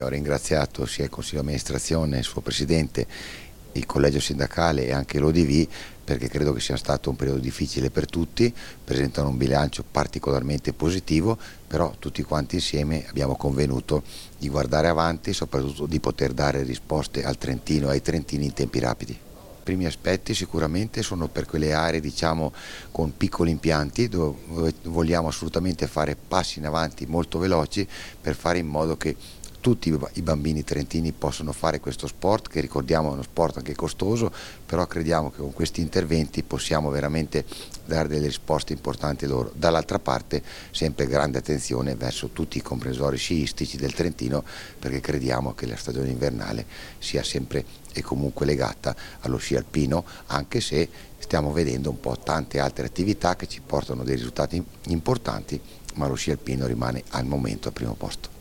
Ho ringraziato sia il Consiglio di amministrazione, il suo Presidente, il Collegio Sindacale e anche l'ODV perché credo che sia stato un periodo difficile per tutti, presentano un bilancio particolarmente positivo, però tutti quanti insieme abbiamo convenuto di guardare avanti e soprattutto di poter dare risposte al Trentino e ai trentini in tempi rapidi. I primi aspetti sicuramente sono per quelle aree con piccoli impianti dove vogliamo assolutamente fare passi in avanti molto veloci per fare in modo che tutti i bambini trentini possano fare questo sport, che ricordiamo è uno sport anche costoso, però crediamo che con questi interventi possiamo veramente dare delle risposte importanti loro. Dall'altra parte sempre grande attenzione verso tutti i comprensori sciistici del Trentino, perché crediamo che la stagione invernale sia sempre e comunque legata allo sci alpino, anche se stiamo vedendo un po' tante altre attività che ci portano dei risultati importanti, ma lo sci alpino rimane al momento al primo posto.